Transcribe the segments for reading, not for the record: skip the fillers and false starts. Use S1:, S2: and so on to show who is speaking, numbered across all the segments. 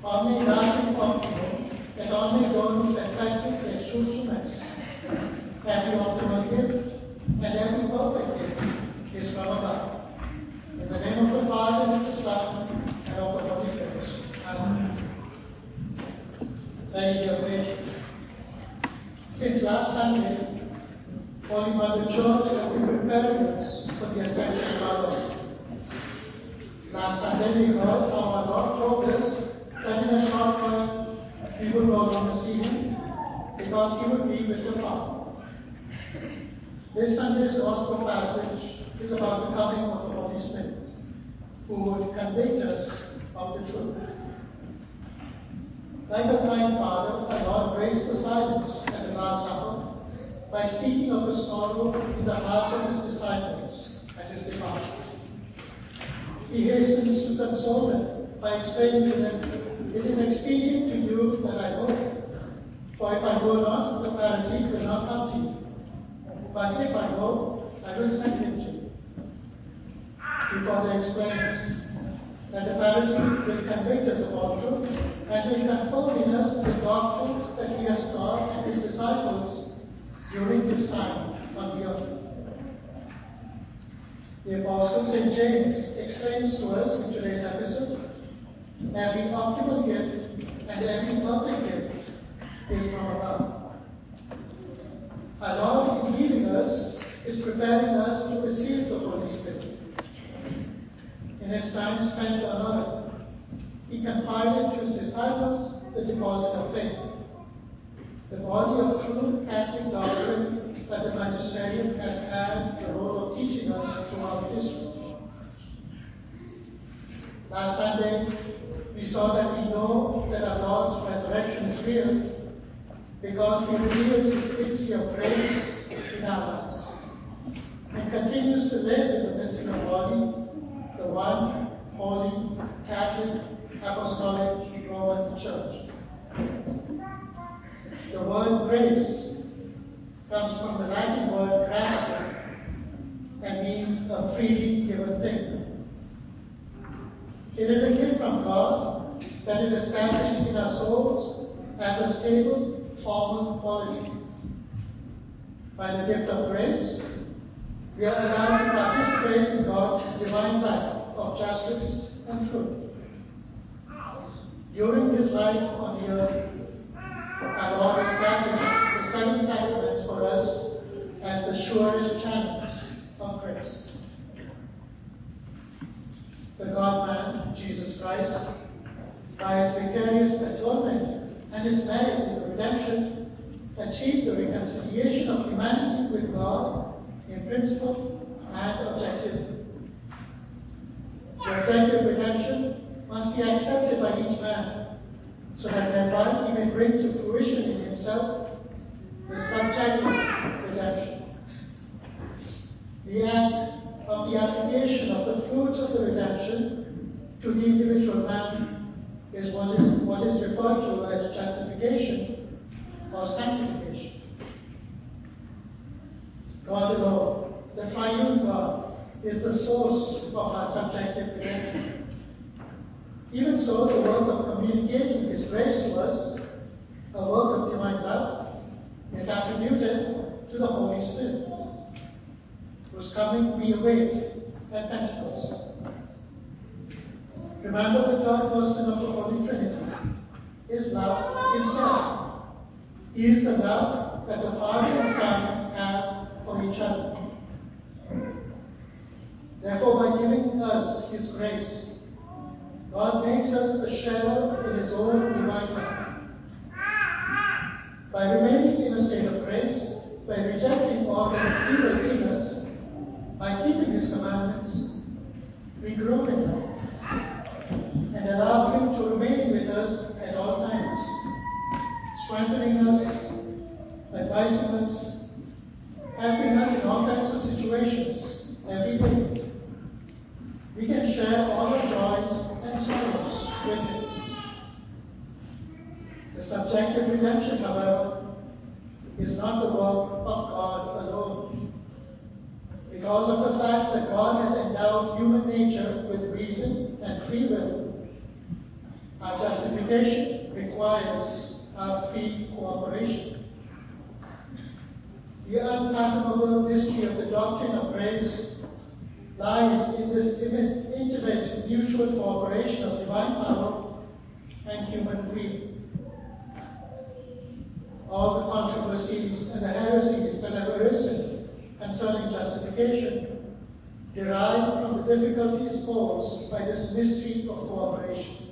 S1: Omne datum optimum, et omne donum perfectum est sumus. Every optimal gift and every perfect gift is from above. In the name of the Father, and of the Son, and of the Holy Ghost. Amen. Very dear brethren, since last Sunday, Holy Mother Church has been preparing us for the ascension of our Lord. Last Sunday we heard how our Lord told us that in a short while we would no longer see him because he would be with the Father. This Sunday's Gospel passage is about the coming of the Holy Spirit, who would convict us of the truth. Like a kind father, our Lord breaks the silence at the Last Supper by speaking of the sorrow in the hearts of his disciples at his departure. He hastens to console them by explaining to them, "It is expedient to you that I go. For if I go not, the Paraclete will not come to you. But if I go, I will send him to you." He further explains that the Paraclete will convict us of all truth and will confirm in us the doctrines that he has taught his disciples during his time on the earth. The Apostle St. James explains to us in today's episode, every optimal gift and every perfect gift is from above. Our Lord, in leaving us, is preparing us to receive the Holy Spirit. In his time spent on earth, he confided to his disciples the deposit of faith, the body of true Catholic doctrine that the magisterium has had the role of teaching us throughout history. Last Sunday, we saw that we know that our Lord's resurrection is real because he reveals his victory of grace in our lives and continues to live in the mystical body, the one holy, Catholic, Apostolic, Roman Church. The word grace comes from the Latin word gratia and means a freely given thing. It is a gift from God that is established in our souls as a stable, formal quality. By the gift of grace, we are allowed to participate in God's divine life of justice and truth. During his life on the earth, our Lord established the 7 sacraments for us as the surest channels of grace. The God-man, Jesus Christ, by his vicarious atonement and his merit in the redemption, achieved the reconciliation of humanity with God in principle and objective. The objective redemption must be accepted by each man, so that thereby he may bring to fruition in himself the subjective redemption. The act of the application of the fruits of the redemption to the individual man is what is referred to as justification or sanctification. God alone, the triune God, is the source of our subjective redemption. Even so, the work of communicating his grace to us, a work of divine love, is attributed to the Holy Spirit, whose coming we await at Pentecost. Remember the third person of the Holy Trinity is love himself. He is the love that the Father and Son have for each other. Therefore, by giving us his grace, God makes us a sharer in his own divine life. By remaining in a state of grace, by rejecting all that is evil in us, by keeping his commandments, we grow in love and allow him to remain with us at all times, strengthening us, advising us, helping us in all types of situations every day. We can share all our joys and sorrows with him. The subjective redemption, however, is not the work of God alone. Because of the fact that God has endowed human nature with reason and free will, our justification sanctification requires our free cooperation. The unfathomable mystery of the doctrine of grace lies in this intimate mutual cooperation of divine power and human freedom. All the controversies and the heresies that have arisen concerning justification derive from the difficulties posed by this mystery of cooperation.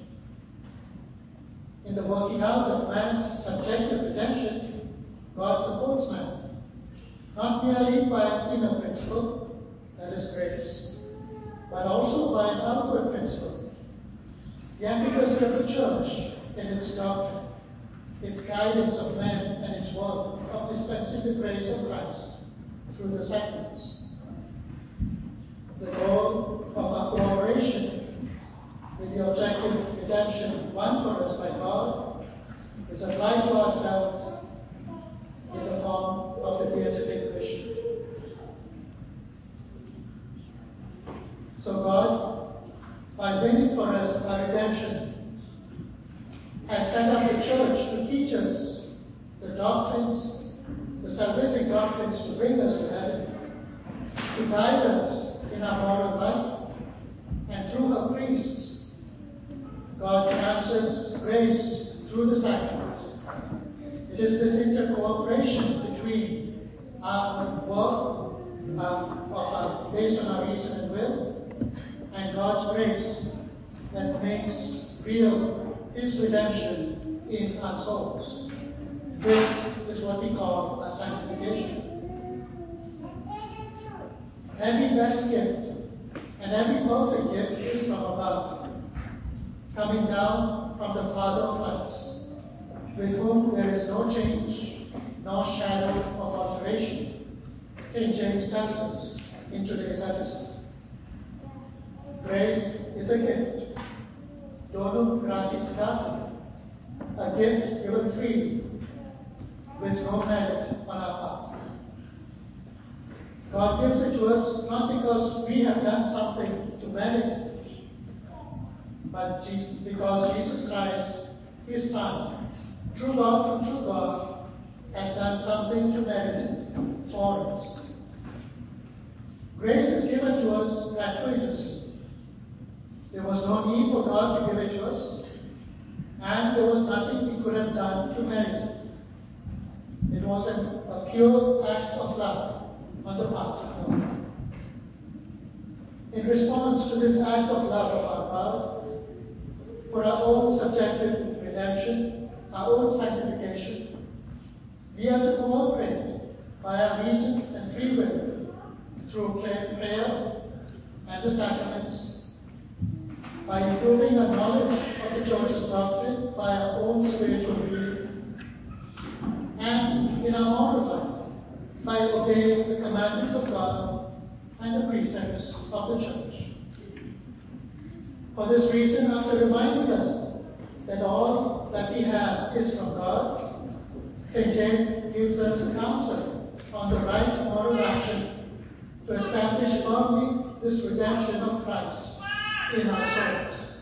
S1: In the working out of man's subjective redemption, God supports man, not merely by an inner principle, that is grace, but also by an outward principle, the efficacy of the church in its doctrine, its guidance of men, and its work of dispensing the grace of Christ through the sacraments. The goal of our cooperation with the objective redemption won for us by God is applied to ourselves in the form of the beatific vision. So God, by winning for us our redemption, has set up the church to teach us the doctrines, the salvific doctrines to bring us to heaven, to guide us in our moral life, and through her priests, God grants us grace through the sacraments. It is this intercooperation between our work based on our reason and will and God's grace that makes real His redemption in our souls. This is what we call our sanctification. Every best gift and every perfect gift is from above, coming down from the Father of lights, with whom there is no change, nor shadow of alteration, St. James tells us in today's episode. Grace is a gift, donum gratis datum, a gift given freely, with no merit on our part. God gives it to us not because we have done something to merit it, but because Jesus Christ, His Son, true God from true God, has done something to merit it for us. Grace is given to us gratuitously. There was no need for God to give it to us, and there was nothing He could have done to merit it. It was a pure act of love on the part of God. In response to this act of love of our God, for our own subjective redemption, our own sanctification, we are to cooperate by our reason and free will through prayer and the sacraments, by improving our knowledge of the Church's doctrine by our own spiritual reading, and in our moral life by obeying the commandments of God and the precepts of the Church. For this reason, after reminding us that all that we have is from God, St. James gives us counsel on the right moral action to establish firmly this redemption of Christ in our souls.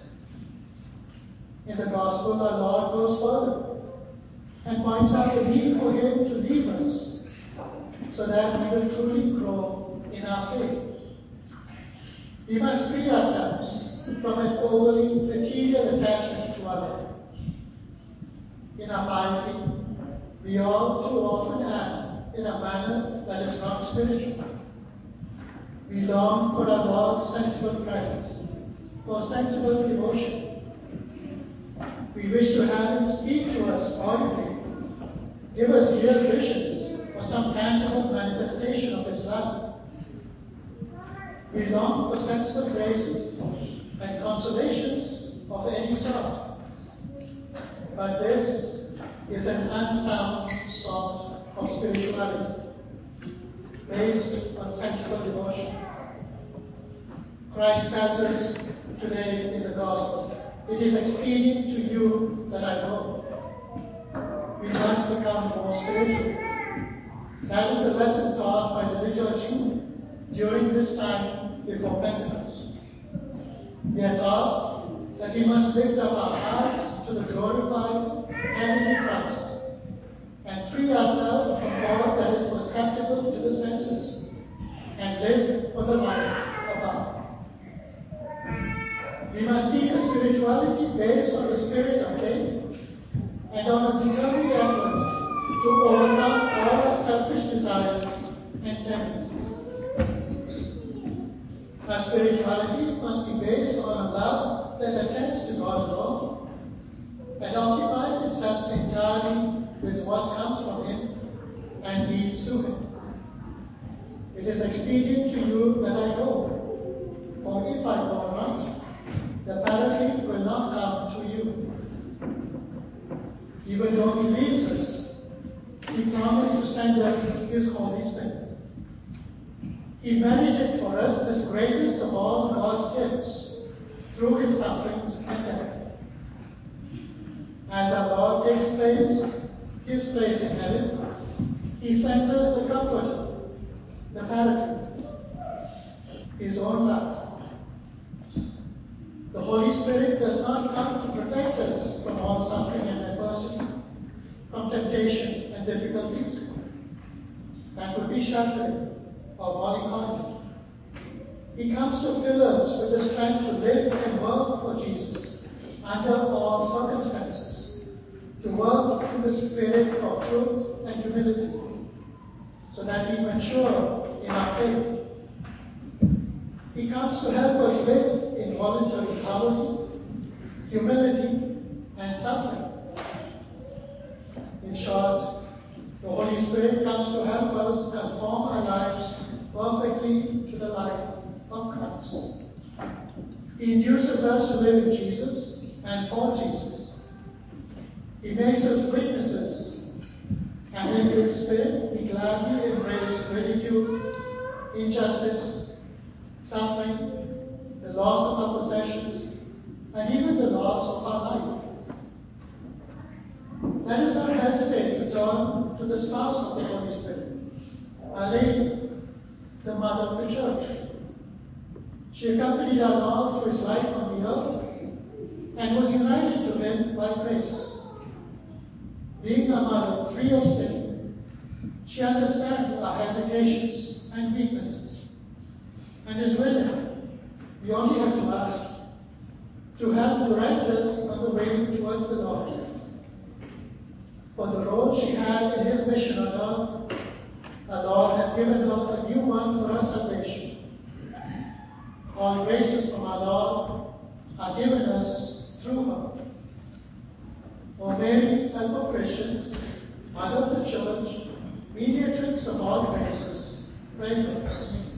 S1: In the Gospel, our Lord goes further and points out the need for Him to leave us so that we will truly grow in our faith. We must free ourselves from an overly material attachment to our life. In our piety, we all too often act in a manner that is not spiritual. We long for our Lord's sensible presence, for sensible devotion. We wish to have Him speak to us audibly, give us real visions, or some tangible manifestation of His love. We long for sensible graces and consolations of any sort. But this is an unsound sort of spirituality, based on sensible devotion. Christ tells us today in the Gospel, it is expedient to you that I go. We must become more spiritual. That is the lesson taught by the liturgy during this time before Pentecost. We are taught that we must lift up our hearts to the glory and on a determined effort to overcome all our selfish desires and tendencies. Our spirituality must be based on a love that attends to God alone and occupies itself entirely with what comes from Him and leads to Him. It is expedient to you that I go, for if I go not, the Paraclete will not come to you. Even though He leaves us, He promised to send us His Holy Spirit. He merited for us this greatest of all God's gifts through His sufferings and death. As our Lord takes His place in heaven, He sends us the Comforter, the Paraclete, His own life. The Holy Spirit does not come to protect us from all suffering and adversity, from temptation and difficulties. That would be shattering or mollycoddling. He comes to fill us with the strength to live and work for Jesus under all circumstances, to work in the spirit of truth and humility, so that we mature in our faith. He comes to help us live in voluntary poverty, humility, and suffering. In short, the Holy Spirit comes to help us conform our lives perfectly to the life of Christ. He induces us to live in Jesus and for Jesus. He makes us witnesses, and in His Spirit we gladly embrace ridicule, injustice, suffering, the loss of our possessions, and even the loss of our life. Let us not hesitate to turn to the spouse of the Holy Spirit, Our Lady, the Mother of the Church. She accompanied our Lord through His life on the earth and was united to Him by grace. Being a mother free of sin, she understands our hesitations and weaknesses and is willing, we only have to ask, to help direct us on the way towards the Lord. For the role she had in His mission on earth, our Lord has given her a new one for our salvation. All graces from our Lord are given us through her. O Mary, help of Christians, Mother of the Church, mediatrix of all graces, pray for us.